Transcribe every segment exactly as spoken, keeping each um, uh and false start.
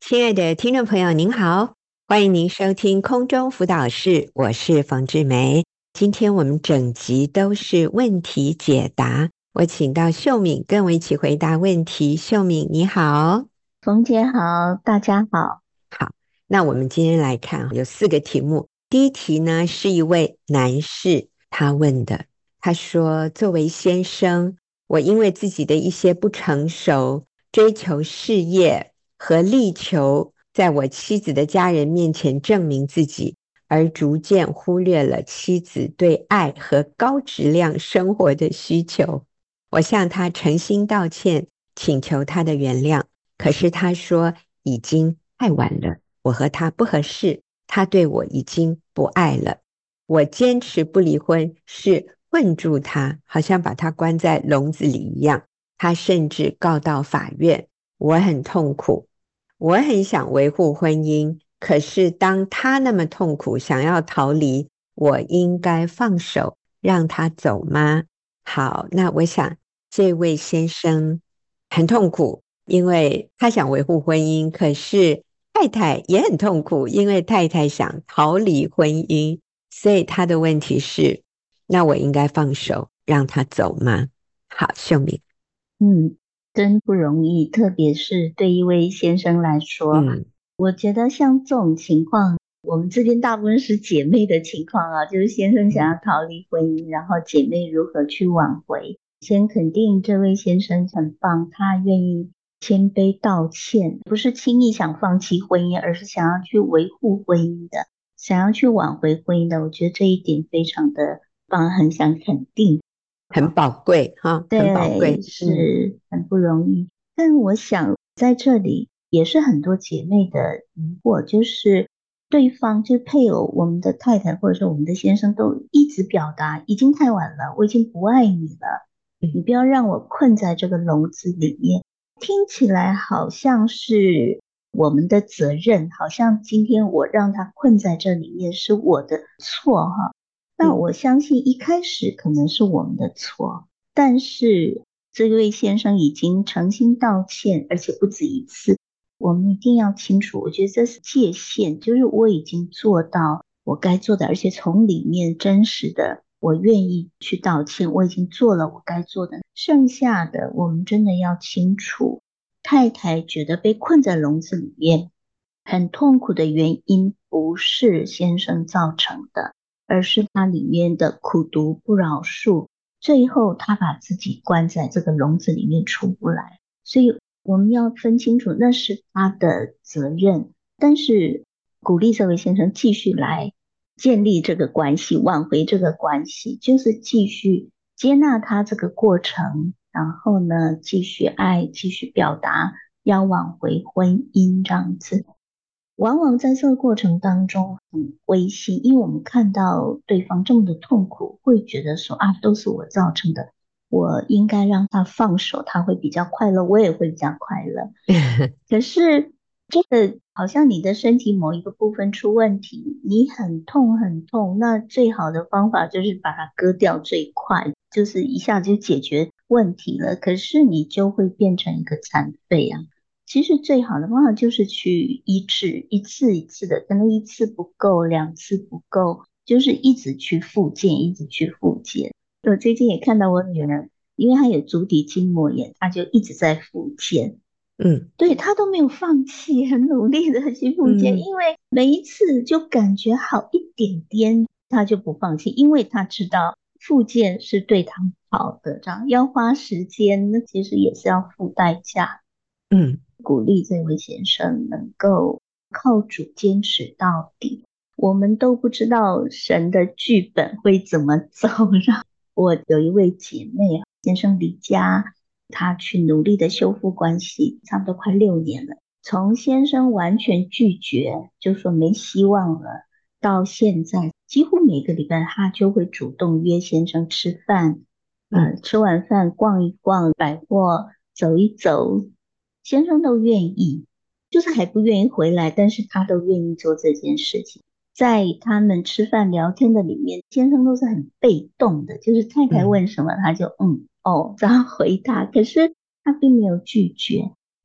亲爱的听众朋友您好，欢迎您收听空中辅导室，我是冯志梅。今天我们整集都是问题解答，我请到秀敏跟我一起回答问题。秀敏你好。 冯姐好，大家好。 好，那我们今天来看有四个题目。第一题呢是一位男士他问的，他说作为先生，我因为自己的一些不成熟，追求事业和力求在我妻子的家人面前证明自己，而逐渐忽略了妻子对爱和高质量生活的需求。我向他诚心道歉，请求他的原谅，可是他说已经太晚了，我和他不合适，他对我已经不爱了。我坚持不离婚，是困住他，好像把他关在笼子里一样。他甚至告到法院，我很痛苦，我很想维护婚姻，可是当他那么痛苦，想要逃离，我应该放手让他走吗？好，那我想这位先生很痛苦，因为他想维护婚姻，可是太太也很痛苦，因为太太想逃离婚姻，所以他的问题是，那我应该放手让他走吗？好，秀敏。 嗯，真不容易，特别是对一位先生来说， 嗯我觉得像这种情况，我们这边大部分是姐妹的情况啊，就是先生想要逃离婚姻，然后姐妹如何去挽回。先肯定这位先生很棒，他愿意谦卑道歉，不是轻易想放弃婚姻，而是想要去维护婚姻的，想要去挽回婚姻的。我觉得这一点非常的棒，很想肯定。 很宝贵哈，很宝对， 贵。嗯是很不容易。但我想在这里也是很多姐妹的疑惑，就是对方就是配偶，我们的太太或者说我们的先生都一直表达已经太晚了，我已经不爱你了， 嗯你不要让我困在这个笼子里面。听起来好像是我们的责任，好像今天我让他困在这里面是我的错哈。那嗯我相信一开始可能是我们的错。但是这位先生已经诚心道歉，而且不止一次。我们一定要清楚，我觉得这是界限，就是我已经做到我该做的，而且从里面真实的，我愿意去道歉，我已经做了我该做的。剩下的，我们真的要清楚，太太觉得被困在笼子里面，很痛苦的原因不是先生造成的，而是他里面的苦毒不饶恕。最后他把自己关在这个笼子里面出不来，所以我们要分清楚那是他的责任，但是鼓励这位先生继续来建立这个关系，挽回这个关系，就是继续接纳他这个过程，然后呢继续爱，继续表达，要挽回婚姻这样子。往往在这个过程当中很灰心，因为我们看到对方这么的痛苦，会觉得说啊，都是我造成的，我应该让他放手，他会比较快乐，我也会比较快乐。可是这个好像你的身体某一个部分出问题，你很痛很痛，那最好的方法就是把它割掉最快，就是一下就解决问题了。可是你就会变成一个残废啊。其实最好的方法就是去医治，一次一次的，可能一次不够，两次不够，就是一直去复健，一直去复健。我最近也看到我女儿，因为她有足底筋膜炎，她就一直在复健。 嗯对，她都没有放弃，很努力的去复健， 嗯因为每一次就感觉好一点点，她就不放弃，因为她知道复健是对她好的，这样要花时间，那其实也是要付代价。 嗯鼓励这位先生能够靠主坚持到底。我们都不知道神的剧本会怎么走。我有一位姐妹，先生离家，她去努力的修复关系，差不多快六年了。从先生完全拒绝，就说没希望了，到现在几乎每个礼拜她就会主动约先生吃饭， 嗯呃，吃完饭逛一逛百货，走一走，先生都愿意，就是还不愿意回来，但是他都愿意做这件事情。在他们吃饭聊天的里面，先生都是很被动的，就是太太嗯问什么他就嗯哦这样回答，可是他并没有拒绝。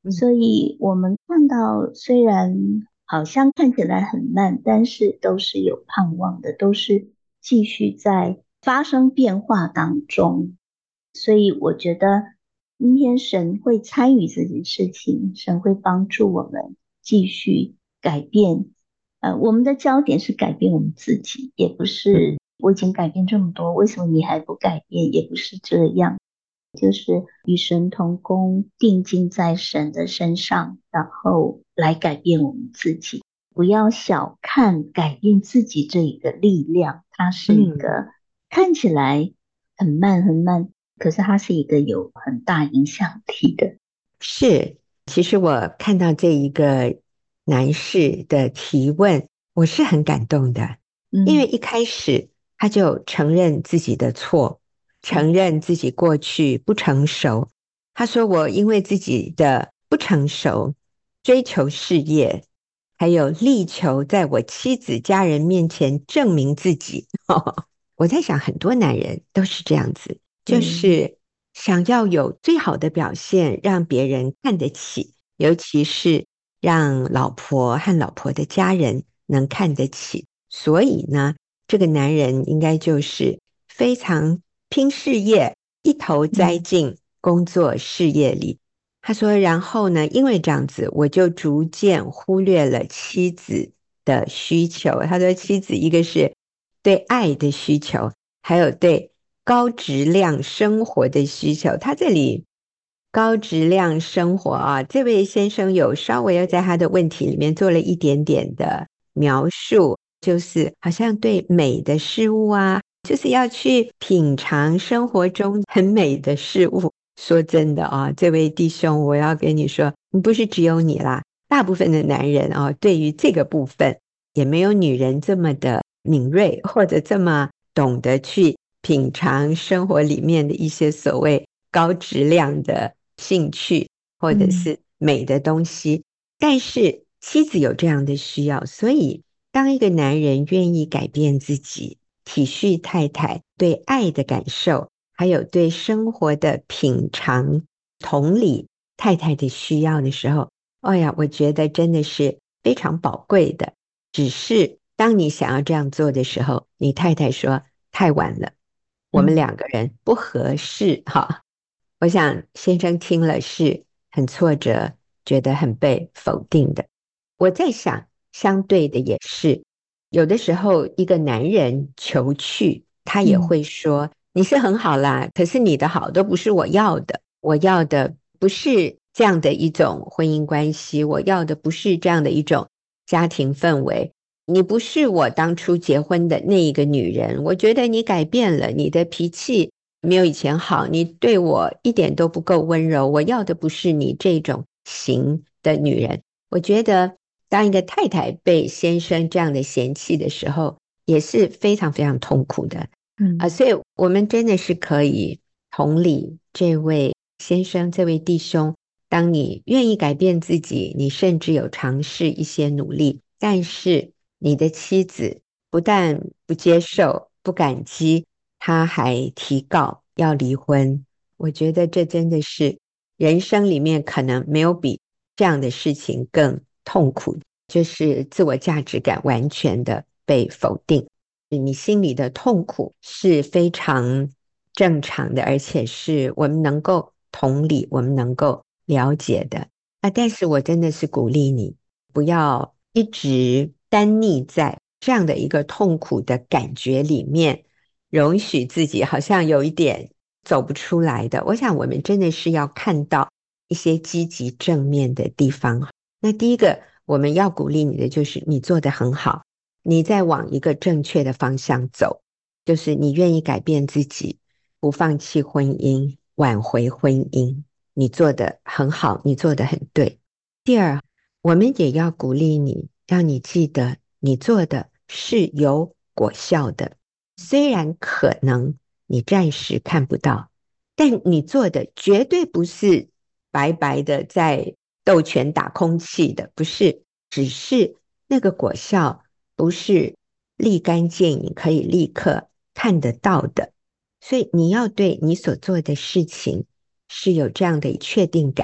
嗯， 所以我们看到，虽然好像看起来很烂，但是都是有盼望的，都是继续在发生变化当中。所以我觉得今天神会参与这件事情，神会帮助我们继续改变。呃，我们的焦点是改变我们自己，也不是我已经改变这么多，为什么你还不改变？也不是这样。就是与神同工，定睛在神的身上，然后来改变我们自己。不要小看改变自己这一个力量，它是一嗯， 个看起来很慢很慢，可是它是一个有很大影响力的。 是。其实我看到这一个男士的提问，我是很感动的，因为嗯， 一开始他就承认自己的错， 对， 承认自己过去不成熟。他说：“我因为自己的不成熟，追求事业，还有力求在我妻子家人面前证明自己。我在想，很多男人都是这样子，就对， 是想要有最好的表现，让别人看得起，尤其是让老婆和老婆的家人能看得起。所以呢，这个男人应该就是非常拼事业，一头栽嗯进工作事业里。他说，然后呢，因为这样子，我就逐渐忽略了妻子的需求。他说，妻子一个是对爱的需求，还有对高质量生活的需求。他这里高质量生活啊，这位先生有稍微要在他的问题里面做了一点点的描述，就是好像对美的事物啊，就是要去品尝生活中很美的事物。说真的啊，这位弟兄，我要跟你说，不是只有你啦，大部分的男人啊，对于这个部分也没有女人这么的敏锐，或者这么懂得去品尝生活里面的一些所谓高质量的兴趣，或者嗯是美的东西。但是妻子有这样的需要，所以当一个男人愿意改变自己，体恤太太对爱的感受，还有对生活的品尝，同理太太的需要的时候，哎呀，我觉得真的是非常宝贵的。只是当你想要这样做的时候，你太太说太晚了，我们嗯两个人不合适哈。我想先生听了是很挫折，觉得很被否定的。我在想，相对的也是，有的时候一个男人求去，他也嗯会说你是很好啦，可是你的好都不是我要的，我要的不是这样的一种婚姻关系，我要的不是这样的一种家庭氛围。你不是我当初结婚的那一个女人，我觉得你改变了，你的脾气没有以前好，你对我一点都不够温柔，我要的不是你这种型的女人。我觉得当一个太太被先生这样的嫌弃的时候，也是非常非常痛苦的啊， 嗯所以我们真的是可以同理这位先生，这位弟兄，当你愿意改变自己，你甚至有尝试一些努力，但是你的妻子不但不接受、不感激，她还提告要离婚。我觉得这真的是人生里面可能没有比这样的事情更痛苦，就是自我价值感完全的被否定。你心里的痛苦是非常正常的，而且是我们能够同理，我们能够了解的啊。但是我真的是鼓励你，不要一直单溺在这样的一个痛苦的感觉里面，容许自己好像有一点走不出来的。我想我们真的是要看到一些积极正面的地方。那第一个我们要鼓励你的就是你做得很好，你在往一个正确的方向走，就是你愿意改变自己，不放弃婚姻，挽回婚姻，你做得很好，你做得很对。第二，我们也要鼓励你，让你记得你做的是有果效的，虽然可能你暂时看不到，但你做的绝对不是白白的在斗拳打空气的，不是，只是那个果效不是立竿见影可以立刻看得到的，所以你要对你所做的事情是有这样的确定感，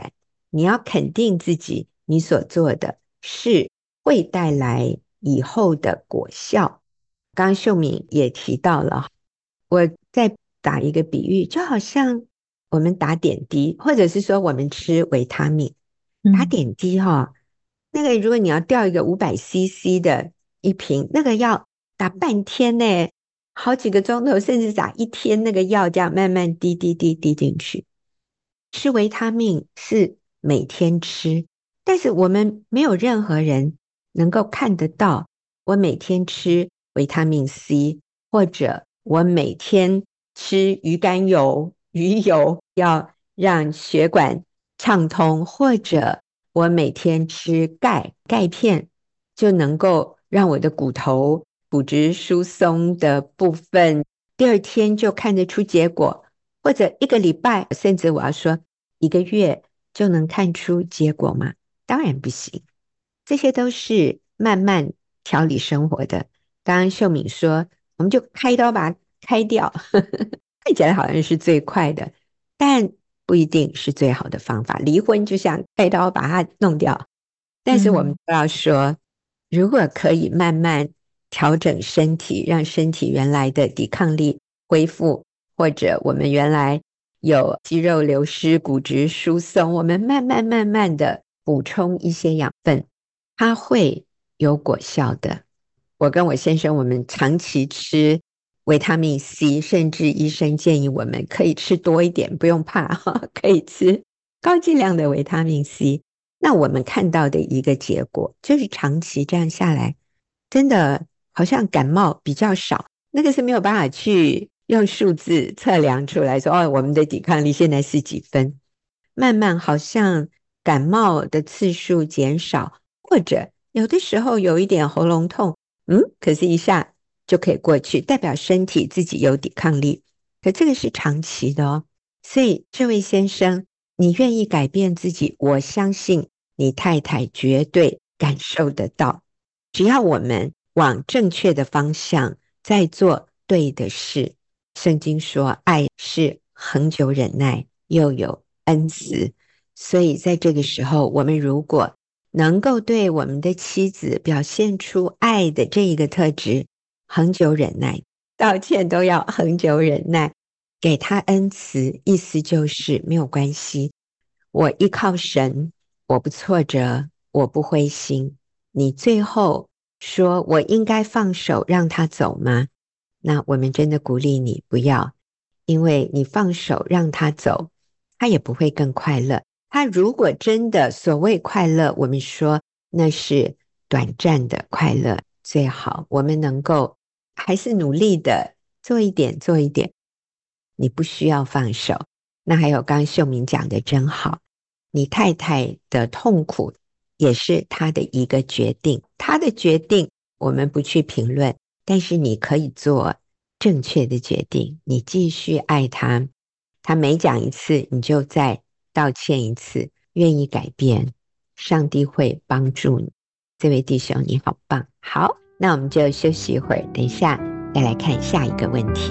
你要肯定自己，你所做的是会带来以后的果效。刚刚秀敏也提到了，我再打一个比喻，就好像我们打点滴，或者是说我们吃维他命，打嗯点滴哈、哦，那个如果你要掉一个五百 C C 的一瓶，那个要打半天呢，好几个钟头，甚至打一天，那个药这样慢慢滴滴滴滴进去。吃维他命是每天吃，但是我们没有任何人能够看得到我每天吃维他命 C， 或者我每天吃鱼肝油、鱼油要让血管畅通，或者我每天吃钙钙片就能够让我的骨头骨质疏松的部分第二天就看得出结果，或者一个礼拜，甚至我要说一个月就能看出结果吗？当然不行，这些都是慢慢调理生活的。刚刚秀敏说，我们就开刀把它开掉，看起来好像是最快的，但不一定是最好的方法。离婚就像开刀把它弄掉，但是我们嗯都要说，如果可以慢慢调整身体，让身体原来的抵抗力恢复，或者我们原来有肌肉流失、骨质疏松，我们慢慢慢慢的补充一些养分，它会有果效的。我跟我先生，我们长期吃维他命 C， 甚至医生建议我们可以吃多一点，不用怕，可以吃高剂量的维他命 C。那我们看到的一个结果，就是长期这样下来，真的好像感冒比较少，那个是没有办法去用数字测量出来说，哦，我们的抵抗力现在是几分，慢慢好像感冒的次数减少，或者有的时候有一点喉咙痛，嗯，可是一下就可以过去，代表身体自己有抵抗力。可这个是长期的哦，所以这位先生，你愿意改变自己，我相信你太太绝对感受得到。只要我们往正确的方向在做对的事，圣经说爱是恒久忍耐，又有恩慈。所以在这个时候，我们如果能够对我们的妻子表现出爱的这一个特质，恒久忍耐，道歉都要恒久忍耐，给他恩慈，意思就是没有关系，我依靠神，我不挫折，我不灰心。你最后说我应该放手让他走吗？那我们真的鼓励你不要，因为你放手让他走，他也不会更快乐。他如果真的所谓快乐，我们说那是短暂的快乐，最好我们能够还是努力的做一点做一点，你不需要放手。那还有刚刚秀敏讲的真好，你太太的痛苦也是她的一个决定，她的决定我们不去评论，但是你可以做正确的决定，你继续爱她，她每讲一次你就再道歉一次，愿意改变，上帝会帮助你。这位弟兄你好棒。好，那我们就休息一会儿，等一下再来看下一个问题。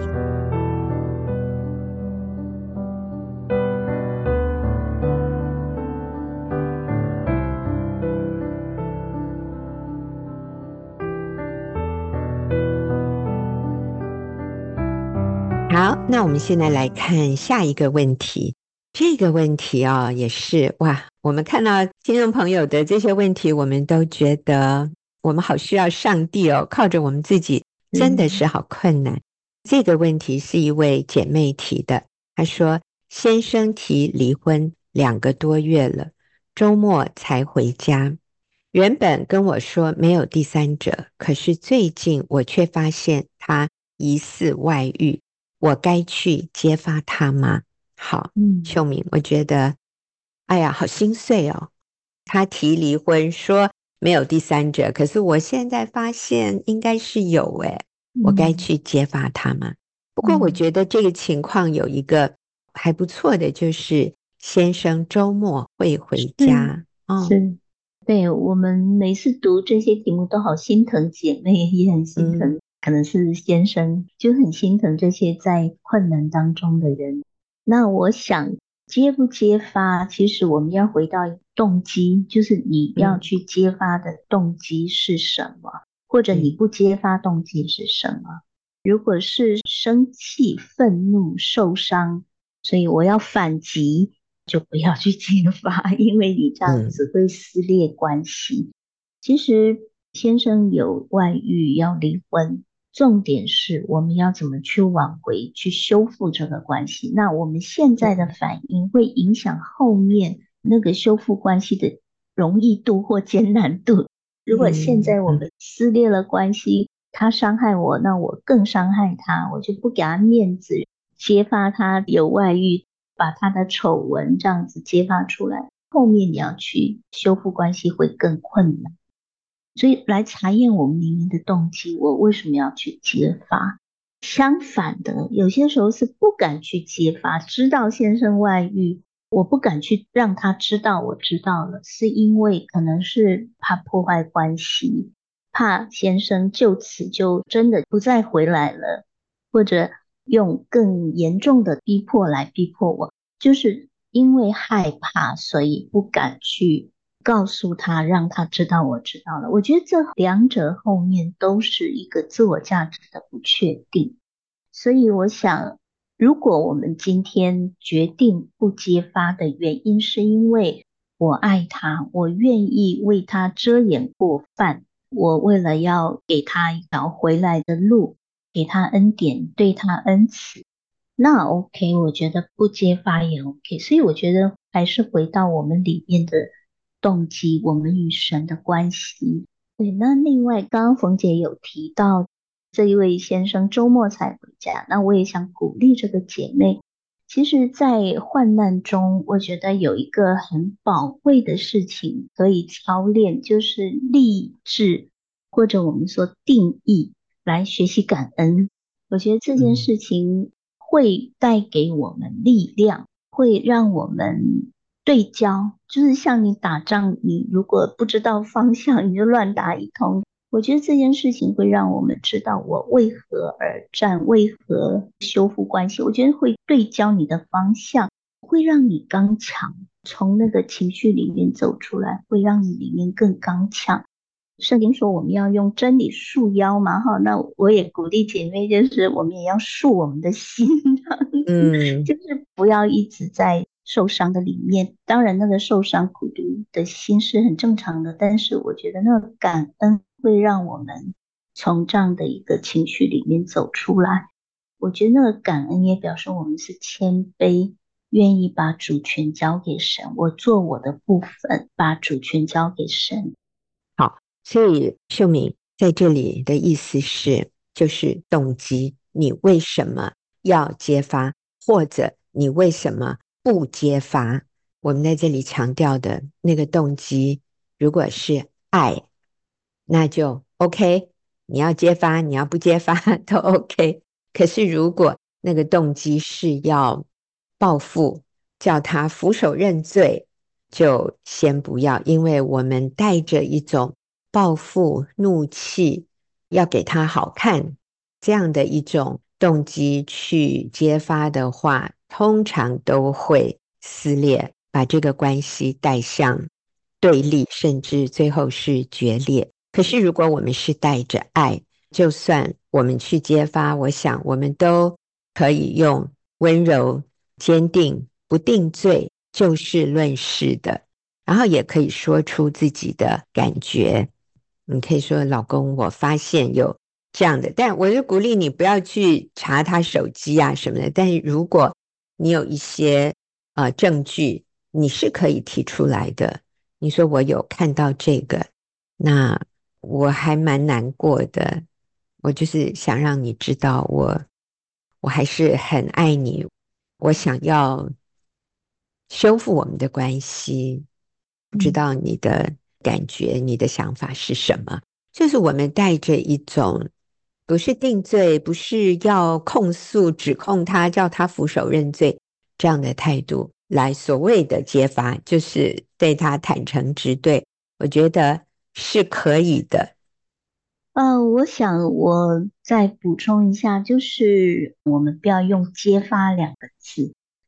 好，那我们现在来看下一个问题。这个问题哦，也是哇，我们看到听众朋友的这些问题，我们都觉得我们好需要上帝哦，靠着我们自己真的是好困难。嗯、这个问题是一位姐妹提的，她说先生提离婚两个多月了，周末才回家，原本跟我说没有第三者，可是最近我却发现他疑似外遇，我该去揭发他吗？好， 嗯秀敏，我觉得，哎呀，好心碎哦。他提离婚说没有第三者，可是我现在发现应该是有诶，我该嗯去揭发他吗？不过我嗯觉得这个情况有一个还不错的，就是先生周末会回家。哦， 是，对，我们每次读这些题目都好心疼姐妹，也很心嗯。 疼，可能是先生，就很心疼这些在困难当中的人。那我想揭不揭发，其实我们要回到动机，就是你要去揭发的动机是什么，嗯、或者你不揭发动机是什么。如果是生气、愤怒、受伤，所以我要反击，就不要去揭发，因为你这样只会撕裂关系。嗯、其实先生有外遇要离婚，重点是我们要怎么去挽回，去修复这个关系。那我们现在的反应会影响后面那个修复关系的容易度或艰难度。如果现在我们撕裂了关系，他伤害我，那我更伤害他，我就不给他面子，揭发他有外遇，把他的丑闻这样子揭发出来，后面你要去修复关系会更困难。所以来查验我们里面的动机，我为什么要去揭发？相反的，有些时候是不敢去揭发，知道先生外遇，我不敢去让他知道我知道了，是因为可能是怕破坏关系，怕先生就此就真的不再回来了，或者用更严重的逼迫来逼迫我，就是因为害怕，所以不敢去告诉他，让他知道我知道了。我觉得这两者后面都是一个自我价值的不确定。所以我想，如果我们今天决定不揭发的原因是因为我爱他，我愿意为他遮掩过犯，我为了要给他一条回来的路，给他恩典，对他恩慈，那 OK， 我觉得不揭发也 OK。所以我觉得还是回到我们里面的动机，我们与神的关系。对，那另外刚刚冯姐有提到这一位先生周末才回家，那我也想鼓励这个姐妹，其实在患难中，我觉得有一个很宝贵的事情可以操练，就是立志或者我们说定义来学习感恩。我觉得这件事情会带给我们力量，会让我们对焦，就是像你打仗，你如果不知道方向，你就乱打一通。我觉得这件事情会让我们知道我为何而战，为何修复关系。我觉得会对焦你的方向，会让你刚强，从那个情绪里面走出来，会让你里面更刚强。圣经说我们要用真理束腰嘛，哈，那我也鼓励姐妹，就是我们也要束我们的心，嗯，就是不要一直在受伤的里面。当然，那个受伤苦读的心是很正常的，但是我觉得那个感恩会让我们从这样的一个情绪里面走出来。我觉得那个感恩也表示我们是谦卑，愿意把主权交给神，我做我的部分，把主权交给神。 好，所以秀敏在这里的意思是，就是动机，你为什么要揭发，或者你为什么不揭发？我们在这里强调的那个动机，如果是爱，那就 OK， 你要揭发，你要不揭发都 OK。可是如果那个动机是要报复，叫他俯首认罪，就先不要，因为我们带着一种报复、怒气，要给他好看这样的一种动机去揭发的话，通常都会撕裂，把这个关系带向对立，甚至最后是决裂。可是如果我们是带着爱，就算我们去揭发，我想我们都可以用温柔、坚定、不定罪、就事论事的，然后也可以说出自己的感觉。你可以说老公，我发现有这样的，但我就鼓励你不要去查他手机啊什么的，但是如果你有一些呃证据，你是可以提出来的。你说我有看到这个，那我还蛮难过的，我就是想让你知道我我还是很爱你，我想要修复我们的关系，不知道你的感觉，你的想法是什么？就是我们带着一种不是定罪，不是要控诉指控他，叫他俯首认罪这样的态度来所谓的揭发，就是对他坦诚直对，我觉得是可以的。 呃，我想我再补充一下，就是我们不要用揭发两个字，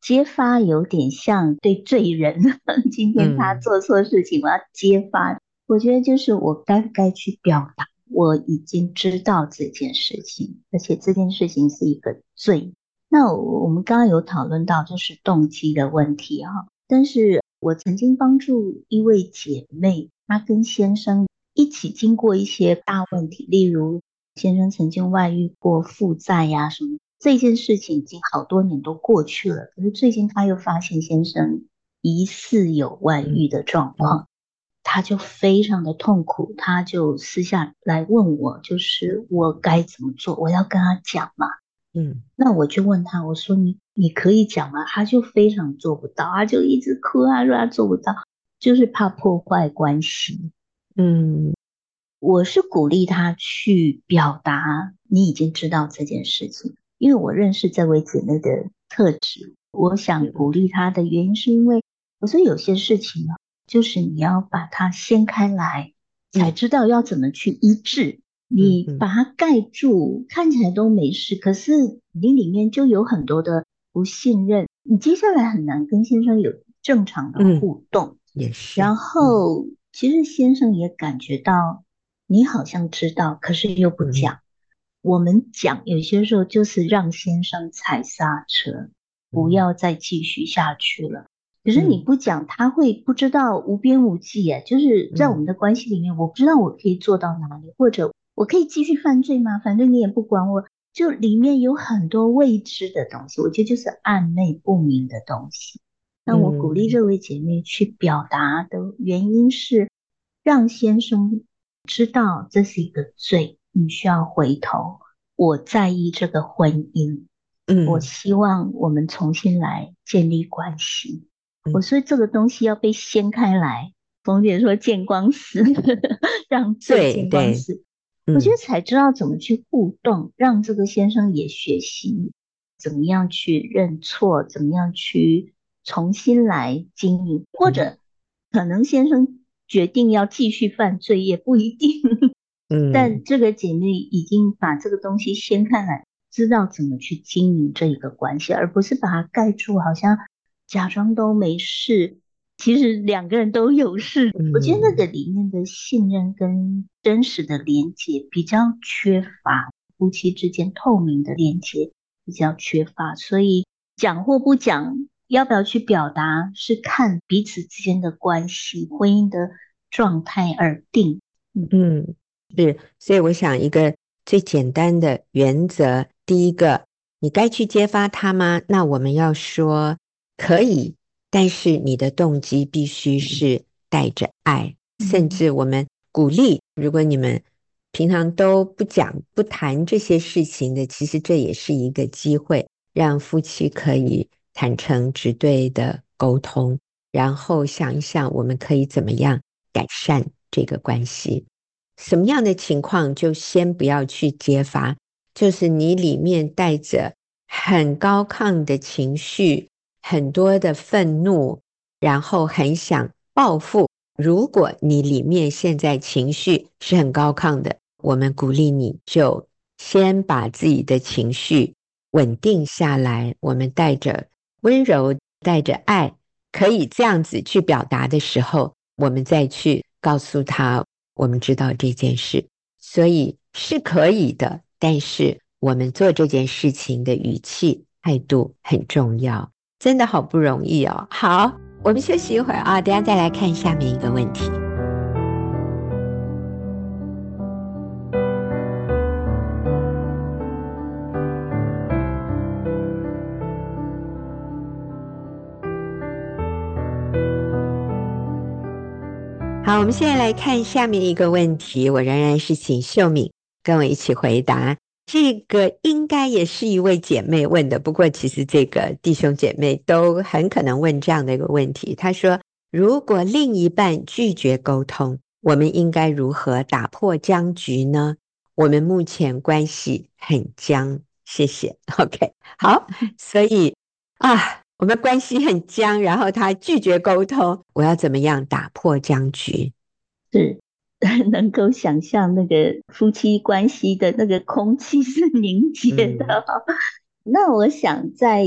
揭发有点像对罪人，今天他做错事情，我要揭发。我觉得就是我该不该去表达，我已经知道这件事情，而且这件事情是一个罪。那我们刚刚有讨论到就是动机的问题哈，但是我曾经帮助一位姐妹，她跟先生一起经过一些大问题，例如先生曾经外遇过、负债呀什么，这件事情已经好多年都过去了，可是最近她又发现先生疑似有外遇的状况，她就非常的痛苦，她就私下来问我，就是我该怎么做，我要跟她讲嘛。嗯，那我就问他，我说你你可以讲吗？他就非常做不到，他就一直哭啊，说他做不到，就是怕破坏关系。嗯，我是鼓励他去表达你已经知道这件事情，因为我认识这位姐妹的特质，我想鼓励她的原因是因为我说有些事情啊，就是你要把它掀开来，才知道要怎么去医治。你把它盖住，看起来都没事，可是你里面就有很多的不信任，你接下来很难跟先生有正常的互动。 嗯、也是。 然后、嗯、其实先生也感觉到你好像知道，可是又不讲。嗯、我们讲有些时候就是让先生踩刹车，不要再继续下去了。可是你不讲，他会不知道无边无际耶，就是在我们的关系里面，我不知道我可以做到哪里，或者我可以继续犯罪吗？反正你也不管我，就里面有很多未知的东西，我觉得就是暧昧不明的东西。那我鼓励这位姐妹去表达的原因是，让先生知道这是一个罪，你需要回头。我在意这个婚姻，嗯，我希望我们重新来建立关系。嗯、我说这个东西要被掀开来，冯姐说见光死，让罪见光死。我觉得才知道怎么去互动，让这个先生也学习怎么样去认错，怎么样去重新来经营，或者可能先生决定要继续犯罪也不一定。嗯，但这个姐妹已经把这个东西掀开来，知道怎么去经营这一个关系，而不是把它盖住，好像假装都没事。其实两个人都有事，嗯、我觉得那个里面的信任跟真实的连接比较缺乏，夫妻之间透明的连接比较缺乏，所以讲或不讲，要不要去表达，是看彼此之间的关系、婚姻的状态而定。 嗯，是，所以我想一个最简单的原则，第一个，你该去揭发他吗？那我们要说可以。但是你的动机必须是带着爱，甚至我们鼓励，如果你们平常都不讲不谈这些事情的，其实这也是一个机会，让夫妻可以坦诚直对的沟通，然后想一想我们可以怎么样改善这个关系。什么样的情况就先不要去揭发，就是你里面带着很高亢的情绪，很多的愤怒，然后很想报复。如果你里面现在情绪是很高亢的，我们鼓励你就先把自己的情绪稳定下来，我们带着温柔，带着爱，可以这样子去表达的时候，我们再去告诉他我们知道这件事，所以是可以的，但是我们做这件事情的语气态度很重要，真的好不容易哦。好，我们休息一会儿啊，等一下再来看下面一个问题。好，我们现在来看下面一个问题，我仍然是请秀敏跟我一起回答。这个应该也是一位姐妹问的，不过其实这个弟兄姐妹都很可能问这样的一个问题。他说，如果另一半拒绝沟通，我们应该如何打破僵局呢？我们目前关系很僵，谢谢。OK， 好，所以啊，我们关系很僵，然后他拒绝沟通，我要怎么样打破僵局？ 是能够想象那个夫妻关系的那个空气是凝结的、嗯、那我想在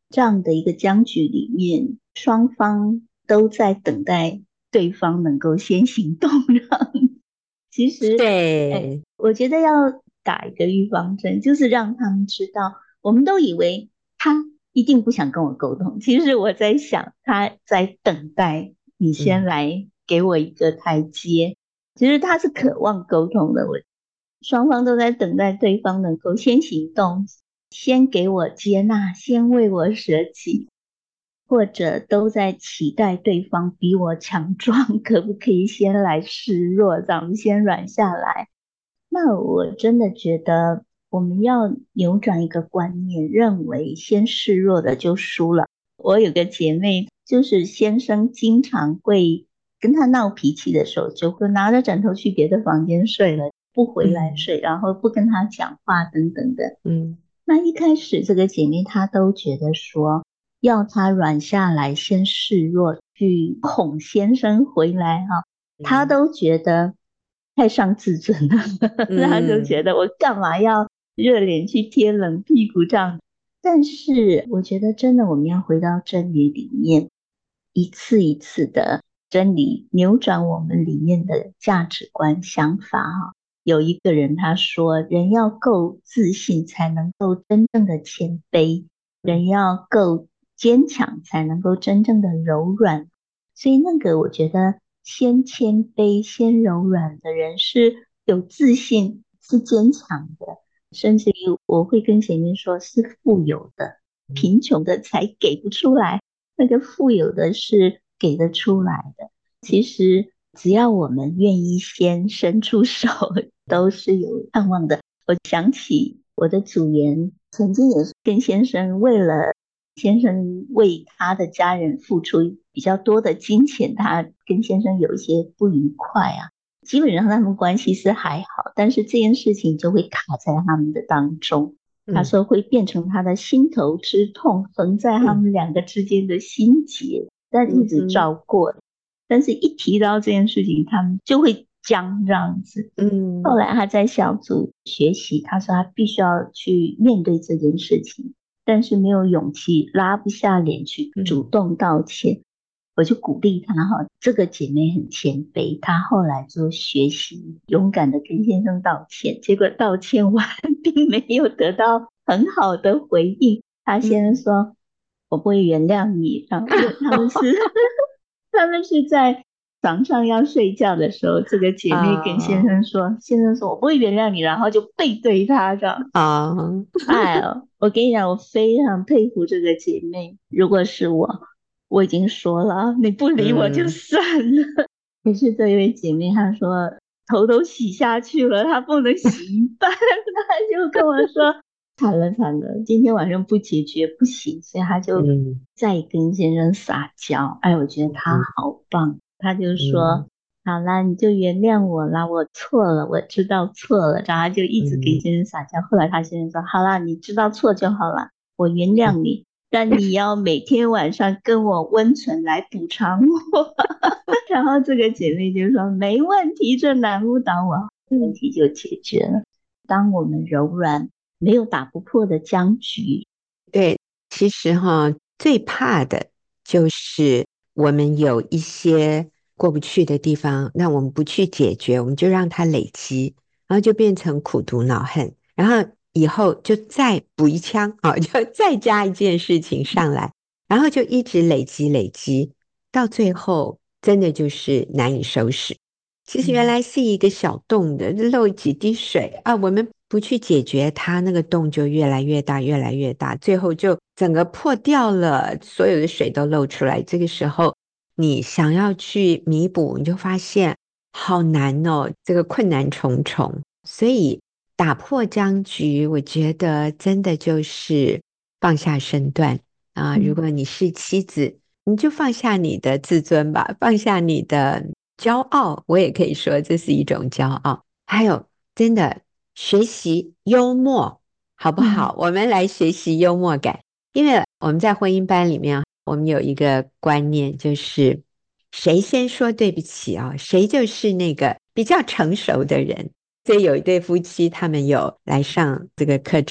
这样的一个僵局里面，双方都在等待对方能够先行动。让其实， 对， 哎，我觉得要打一个预防针，就是让他们知道，我们都以为他一定不想跟我沟通，其实我在想，他在等待你先嗯来给我一个台阶。其实他是渴望沟通的，我双方都在等待对方能够先行动，先给我接纳，先为我舍己，或者都在期待对方比我强壮，可不可以先来示弱，咱们先软下来。那我真的觉得我们要扭转一个观念，认为先示弱的就输了。我有个姐妹，就是先生经常会跟她闹脾气的时候，就会拿着枕头去别的房间睡了，不回来睡， 嗯然后不跟她讲话等等的。 嗯那一开始这个姐妹她都觉得说，要她软下来，先示弱，去哄先生回来哈，她嗯都觉得太伤自尊了。她就觉嗯得我干嘛要热脸去贴冷屁股这样。但是我觉得真的我们要回到真理里面，一次一次的真理扭转我们里面的价值观想法哈。有一个人他说，人要够自信才能够真正的谦卑，人要够坚强才能够真正的柔软。所以那个我觉得先谦卑先柔软的人是有自信是坚强的，甚至于我会跟姐妹说是富有的，贫穷的才给不出来，那个富有的是给得出来的。其实只要我们愿意先伸出手，都是有盼望的。我想起我的组员曾经也是跟先生为了先生为他的家人付出比较多的金钱，他跟先生有一些不愉快啊，基本上他们关系是还好，但是这件事情就会卡在他们的当中。他嗯说会变成他的心头之痛，横在他嗯们两个之间的心结，但一直嗯照过，但是一提到这件事情，他们就会僵这样子。后嗯来他在小组学习，他说他必须要去面对这件事情，但是没有勇气，拉不下脸去主嗯动道歉。我就鼓励他哈，这个姐妹很谦卑，她后来就学习勇敢的跟先生道歉，结果道歉完并没有得到很好的回应。他先生嗯， 说：“我不会原谅你。”然后他们是他们是在床上要睡觉的时候，这个姐妹跟先啊生说，先生说我不会原谅你，然后就背对他这样。 啊， 哎呦，我跟你讲，我非常佩服这个姐妹。如果是我，我已经说了，你不理我就嗯算了。可是这位姐妹她说头都洗下去了，她不能洗一半，她就跟我说惨了惨了，今天晚上不解决不行，所以她就嗯再跟先生撒娇。哎，我觉得她嗯好棒，她就说。 嗯好啦，你就原谅我啦，我错了，我知道错了。然后他就一直给嗯先生撒娇。后来他先生说：“好啦，你知道错就好了，我原谅嗯你，但你要每天晚上跟我温存来补偿我。”然后这个姐妹就说：“没问题，这难不倒我，问嗯， 题就解决了。”当我们柔软，没有打不破的僵局。 对，其实哈，最怕的就是我们有一些过不去的地方，那我们不去解决，我们就让它累积，然后就变成苦毒恼恨，然后以后就再补一枪啊，就再加一件事情上来，然后就一直累积累积，到最后真的就是难以收拾。其实原嗯来是一个小洞的，漏几滴水啊，我们不去解决它，那个洞就越来越大，越来越大，最后就整个破掉了，所有的水都漏出来。这个时候，你想要去弥补，你就发现好难哦，这个困难重重。所以打破僵局，我觉得真的就是放下身段啊。如嗯果你是妻子，你就放下你的自尊吧，放下你的骄傲，我也可以说这是一种骄傲。还有，真的学习幽默，好不嗯好？我们来学习幽默感，因为我们在婚姻班里面，我们有一个观念，就是谁先说对不起啊，谁就是那个比较成熟的人。所以有一对夫妻，他们有来上这个课程，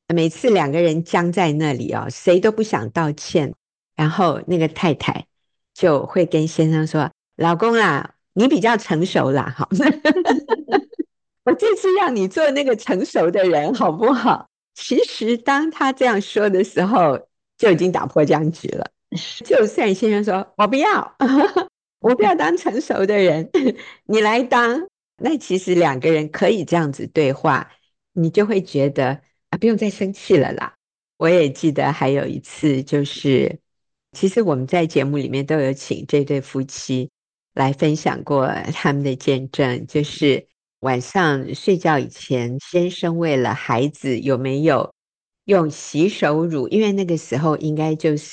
每次两个人僵在那里哦，谁都不想道歉，然后那个太太就会跟先生说：老公啦，你比较成熟啦，好我这次让你做那个成熟的人好不好？其实当他这样说的时候，就已经打破僵局了。就算先生说我不要我不要当成熟的人你来当，那其实两个人可以这样子对话，你就会觉得啊，不用再生气了啦。我也记得还有一次，就是其实我们在节目里面都有请这对夫妻来分享过他们的见证，就是晚上睡觉以前，先生为了孩子有没有用洗手乳，因为那个时候应该就是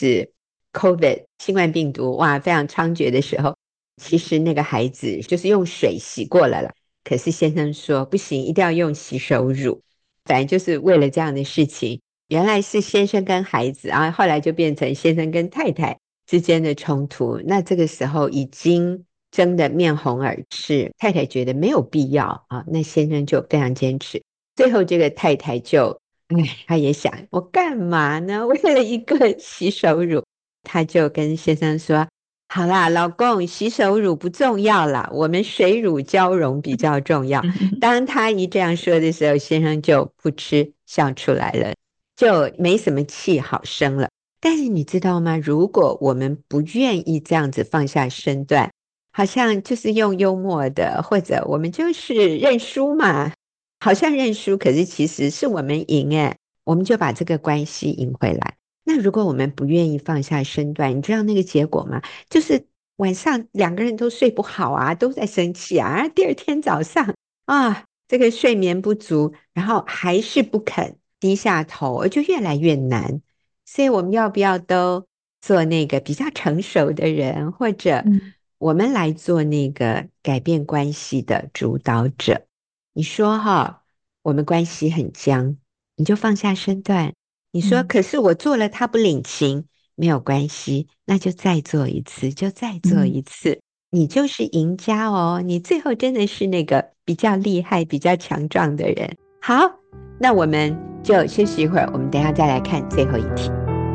COVID 新冠病毒哇非常猖獗的时候，其实那个孩子就是用水洗过了啦，可是先生说不行，一定要用洗手乳，反正就是为了这样的事情。原来是先生跟孩子啊，后来就变成先生跟太太之间的冲突，那这个时候已经争得面红耳赤，太太觉得没有必要啊，那先生就非常坚持，最后这个太太就哎，他也想我干嘛呢？为了一个洗手乳，他就跟先生说好啦，老公，洗手乳不重要啦，我们水乳交融比较重要。当他一这样说的时候，先生就噗嗤笑出来了，就没什么气好生了。但是你知道吗？如果我们不愿意这样子放下身段，好像就是用幽默的，或者我们就是认输嘛，好像认输，可是其实是我们赢诶，我们就把这个关系赢回来。那如果我们不愿意放下身段，你知道那个结果吗？就是晚上两个人都睡不好啊，都在生气啊，第二天早上啊，这个睡眠不足，然后还是不肯低下头，就越来越难。所以我们要不要都做那个比较成熟的人，或者我们来做那个改变关系的主导者？你说哈，我们关系很僵，你就放下身段。你说可是我做了他不领情，没有关系，那就再做一次，就再做一次，你就是赢家哦，你最后真的是那个比较厉害比较强壮的人。好，那我们就休息一会儿，我们等一下再来看最后一题。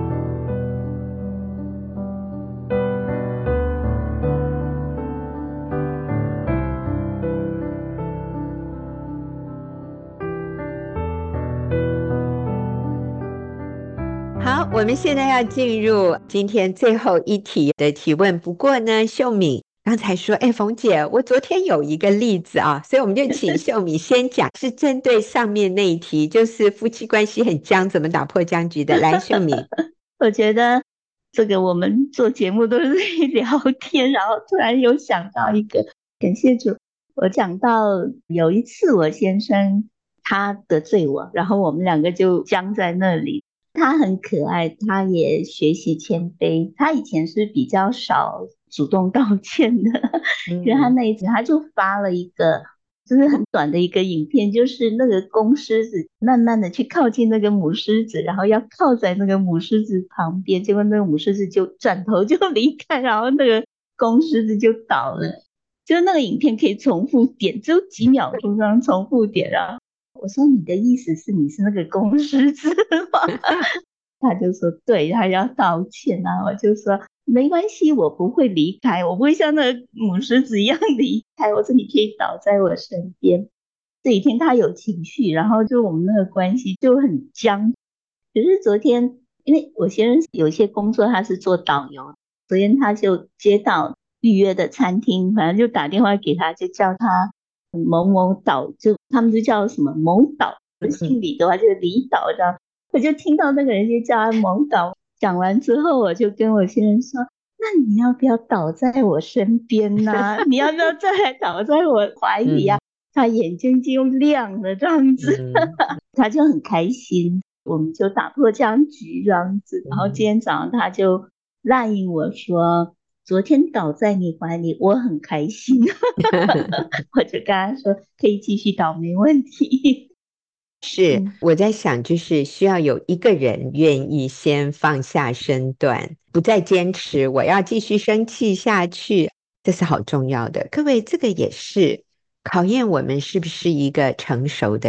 好，我们现在要进入今天最后一题的提问。不过呢，秀敏刚才说，哎，冯姐，我昨天有一个例子啊，所以我们就请秀敏先讲，是针对上面那一题，就是夫妻关系很僵，怎么打破僵局的。来，秀敏。 我觉得这个我们做节目都是在聊天，然后突然有想到一个，感谢主，我讲到有一次我先生他得罪我，然后我们两个就僵在那里。他很可爱，他也学习谦卑，他以前是比较少主动道歉的，因为他那一次他就发了一个就是很短的一个影片，就是那个公狮子慢慢的去靠近那个母狮子，然后要靠在那个母狮子旁边，结果那个母狮子就转头就离开，然后那个公狮子就倒了。就那个影片可以重复点，只有几秒钟这样重复点啊。我说你的意思是你是那个公狮子吗？他就说对，他要道歉啊。我就说没关系，我不会离开，我不会像那个母狮子一样离开。我说你可以倒在我身边。这几天他有情绪，然后就我们那个关系就很僵。可是昨天因为我先生有些工作他是做导游，昨天他就接到预约的餐厅，反正就打电话给他，就叫他某某岛，就他们就叫什么某岛，姓李的话就是李岛这样。我就听到那个人就叫他某岛，讲完之后我就跟我先生说，那你要不要倒在我身边啊？你要不要再来倒在我怀里啊？嗯、他眼睛就亮了这样子、嗯、他就很开心，我们就打破僵局这样子。然后今天早上他就赖应我说，昨天倒在你怀里我很开心我就跟他说可以继续倒没问题。 是我在想，就是需要有一个人愿意先放下身段，不再坚持我要继续生气下去，这是好重要的。各位，这个也是考验我们是不是一个成熟的人。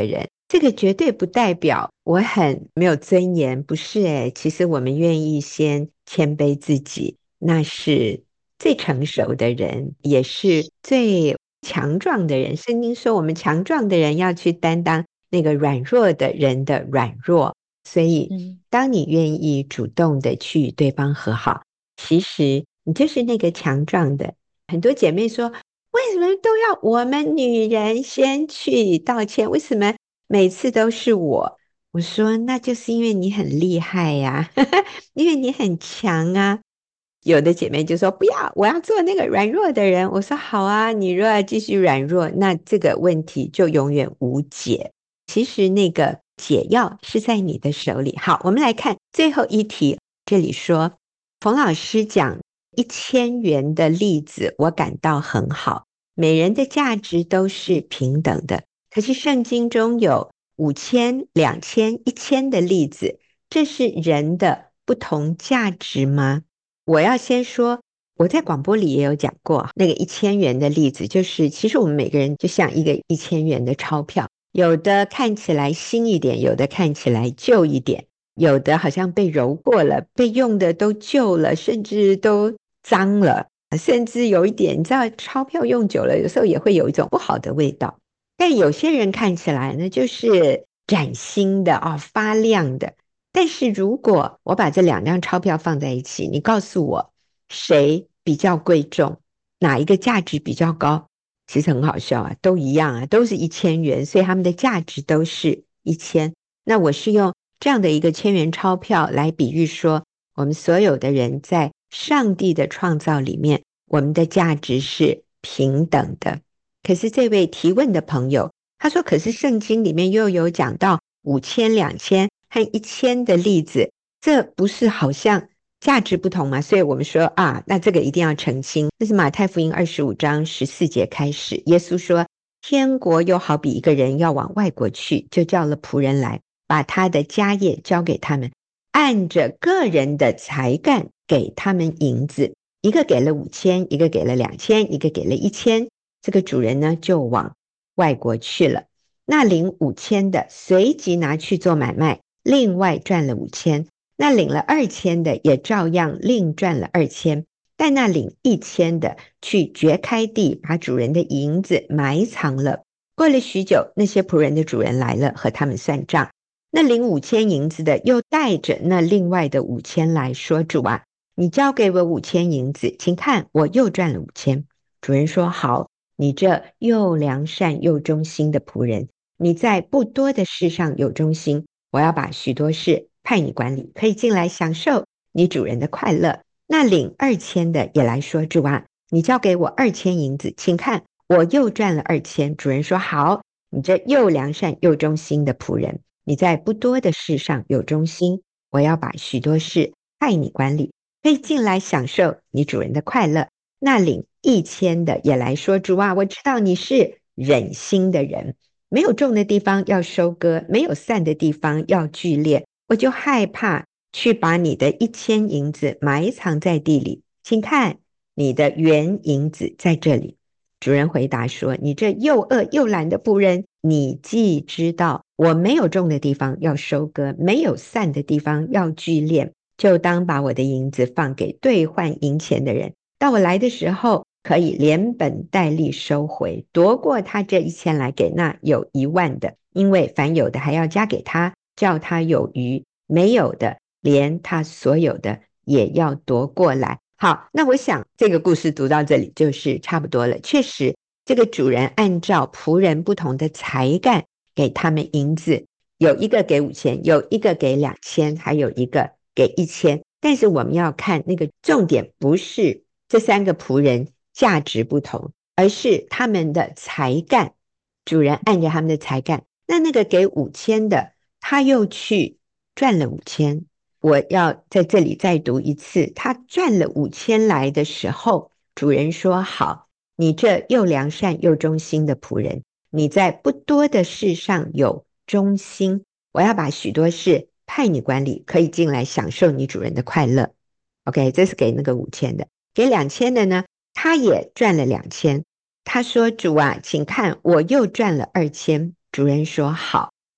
这个绝对不代表我很没有尊严，不是诶，其实我们愿意先谦卑自己，那是最成熟的人，也是最强壮的人。圣经说我们强壮的人要去担当那个软弱的人的软弱，所以当你愿意主动的去与对方和好，其实你就是那个强壮的。很多姐妹说，为什么都要我们女人先去道歉？为什么每次都是我？我说那就是因为你很厉害呀、啊，因为你很强啊。有的姐妹就说不要，我要做那个软弱的人。我说好啊，你若要继续软弱，那这个问题就永远无解。其实那个解药是在你的手里。好，我们来看最后一题，这里说冯老师讲一千元的例子，我感到很好，每人的价值都是平等的。可是圣经中有五千、两千、一千的例子，这是人的不同价值吗？我要先说，我在广播里也有讲过那个一千元的例子，就是其实我们每个人就像一个一千元的钞票，有的看起来新一点，有的看起来旧一点，有的好像被揉过了，被用的都旧了，甚至都脏了，甚至有一点，你知道钞票用久了有时候也会有一种不好的味道，但有些人看起来呢就是崭新的哦，发亮的。但是如果我把这两张钞票放在一起，你告诉我谁比较贵重，哪一个价值比较高，其实很好笑啊，都一样啊，都是一千元，所以他们的价值都是一千。那我是用这样的一个千元钞票来比喻说，我们所有的人在上帝的创造里面，我们的价值是平等的。可是这位提问的朋友他说，可是圣经里面又有讲到五千、两千和一千的例子，这不是好像价值不同吗？所以我们说啊，那这个一定要澄清。这是马太福音二十五章十四节开始，耶稣说，天国又好比一个人要往外国去，就叫了仆人来，把他的家业交给他们，按着个人的才干给他们银子，一个给了五千，一个给了两千，一个给了一千。这个主人呢就往外国去了。那领五千的随即拿去做买卖，另外赚了五千。那领了二千的也照样另赚了二千。但那领一千的去掘开地，把主人的银子埋藏了。过了许久，那些仆人的主人来了，和他们算账。那领五千银子的又带着那另外的五千来说，主啊，你交给我五千银子，请看我又赚了五千。主人说，好，你这又良善又忠心的仆人，你在不多的事上有忠心，我要把许多事派你管理，可以进来享受你主人的快乐。那领二千的也来说，主啊，你交给我二千银子，请看我又赚了二千。主人说，好，你这又良善又忠心的仆人，你在不多的事上有忠心，我要把许多事派你管理，可以进来享受你主人的快乐。那领一千的也来说，主啊，我知道你是忍心的人，没有种的地方要收割，没有散的地方要聚敛，我就害怕去把你的一千银子埋藏在地里，请看你的原银子在这里。主人回答说，你这又饿又懒的仆人，你既知道我没有种的地方要收割，没有散的地方要聚敛，就当把我的银子放给兑换银钱的人，到我来的时候可以连本带利收回，夺过他这一千来给那有一万的，因为凡有的还要加给他，叫他有余，没有的连他所有的也要夺过来。好，那我想这个故事读到这里就是差不多了。确实这个主人按照仆人不同的才干给他们银子，有一个给五千，有一个给两千，还有一个给一千。但是我们要看那个重点，不是这三个仆人价值不同，而是他们的才干，主人按着他们的才干。那那个给五千的，他又去赚了五千。我要在这里再读一次，他赚了五千来的时候，主人说，好，你这又良善又忠心的仆人，你在不多的事上有忠心，我要把许多事派你管理，可以进来享受你主人的快乐。 OK， 这是给那个五千的。给两千的呢，他也赚了两千。他说，主啊，请看我又赚了二千。主人说，好，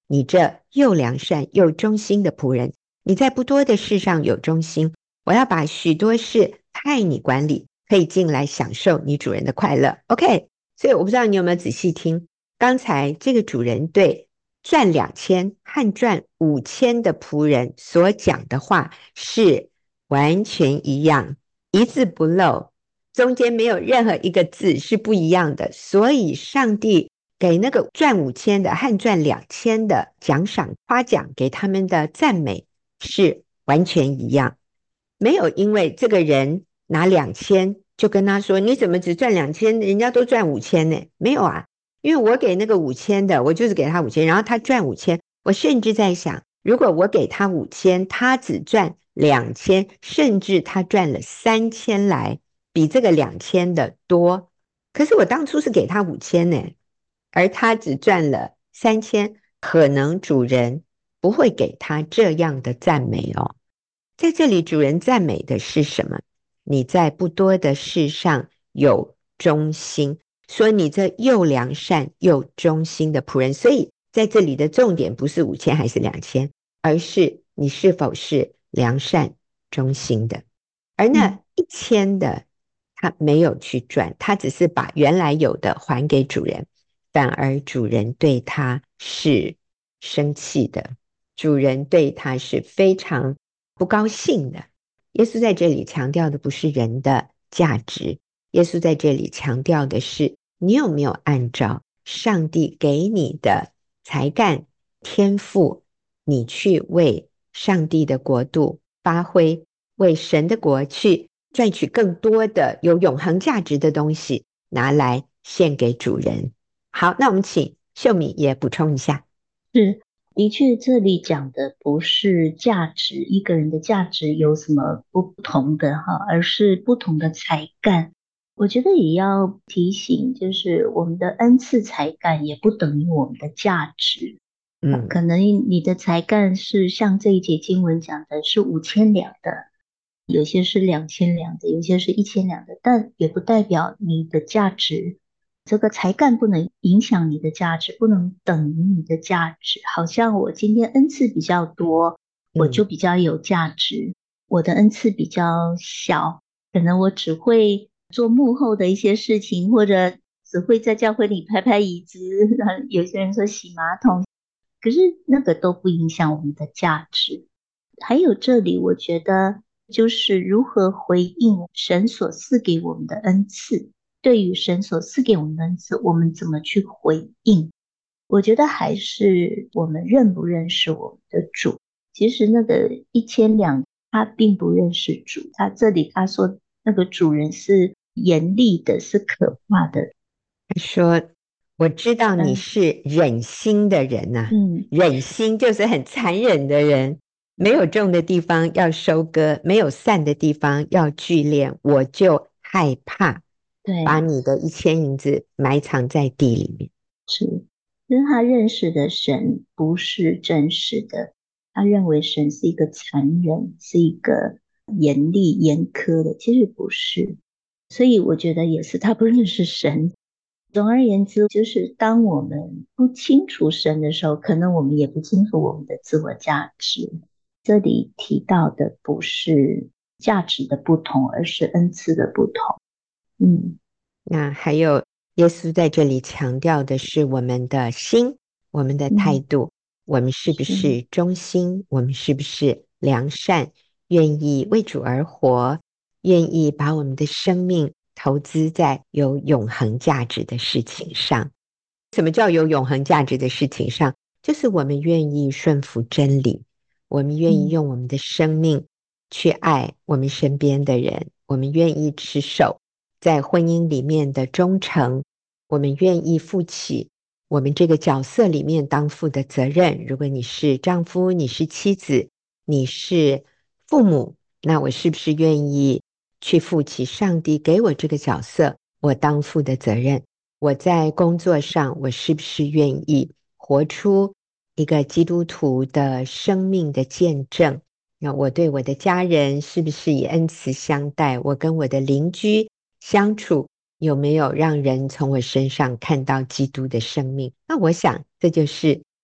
你这又良善又忠心的仆人，你在不多的事上有忠心，我要把许多事派你管理，可以进来享受你主人的快乐。 OK， 所以我不知道你有没有仔细听，刚才这个主人对赚两千和赚五千的仆人所讲的话是完全一样，一字不漏，中间没有任何一个字是不一样的。所以上帝给那个赚五千的和赚两千的奖赏夸奖，给他们的赞美是完全一样，没有因为这个人拿两千就跟他说你怎么只赚两千，人家都赚五千呢？没有啊，因为我给那个五千的，我就是给他五千，然后他赚五千，我甚至在想，如果我给他五千，他只赚两千，甚至他赚了三千来，比这个两千的多，可是我当初是给他五千呢，而他只赚了三千，可能主人不会给他这样的赞美哦。在这里主人赞美的是什么？你在不多的事上有忠心，说你这又良善又忠心的仆人。所以在这里的重点不是五千还是两千，而是你是否是良善忠心的。而那一千的他没有去赚，他只是把原来有的还给主人，反而主人对他是生气的，主人对他是非常不高兴的。耶稣在这里强调的不是人的价值，耶稣在这里强调的是你有没有按照上帝给你的才干天赋，你去为上帝的国度发挥，为神的国去赚取更多的有永恒价值的东西，拿来献给主人。好，那我们请秀敏也补充一下。 是，的确这里讲的不是价值，一个人的价值有什么不同的哈，而是不同的才干。我觉得也要提醒，就是我们的恩赐才干也不等于我们的价值。嗯，可能你的才干是像这一节经文讲的是五千两的，有些是两千两的，有些是一千两的，但也不代表你的价值，这个才干不能影响你的价值，不能等于你的价值。好像我今天恩赐比较多，我就比较有价值，嗯，我的恩赐比较小，可能我只会做幕后的一些事情，或者只会在教会里拍拍椅子，有些人说洗马桶，可是那个都不影响我们的价值。还有这里我觉得就是如何回应神所赐给我们的恩赐，对于神所赐给我们的恩赐，我们怎么去回应？我觉得还是我们认不认识我们的主。其实那个一千两他并不认识主，他这里他说那个主人是严厉的，是可怕的。 他说我知道你是忍心的人啊，嗯，忍心就是很残忍的人，没有种的地方要收割，没有散的地方要聚敛，我就害怕，对，把你的一千银子埋藏在地里面。 是，因为他认识的神不是真实的，他认为神是一个残忍，是一个严厉严苛的，其实不是。所以我觉得也是他不认识神。总而言之，就是当我们不清楚神的时候，可能我们也不清楚我们的自我价值。这里提到的不是价值的不同，而是恩赐的不同。嗯， 那还有耶稣在这里强调的是我们的心，我们的态度，嗯，我们是不是忠心，我们是不是良善，愿意为主而活，愿意把我们的生命投资在有永恒价值的事情上。什么叫有永恒价值的事情上？就是我们愿意顺服真理，我们愿意用我们的生命去爱我们身边的人，嗯，我们愿意持守在婚姻里面的忠诚，我们愿意负起我们这个角色里面当负的责任。如果你是丈夫，你是妻子，你是父母，那我是不是愿意去负起上帝给我这个角色我当负的责任？我在工作上，我是不是愿意活出一个基督徒的生命的见证？那我对我的家人是不是以恩慈相待？我跟我的邻居相处有没有让人从我身上看到基督的生命？那我想这就是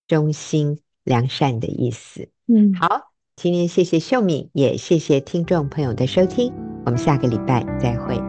忠心良善的意思。 嗯， 好，今天谢谢秀敏，也谢谢听众朋友的收听，我们下个礼拜再会。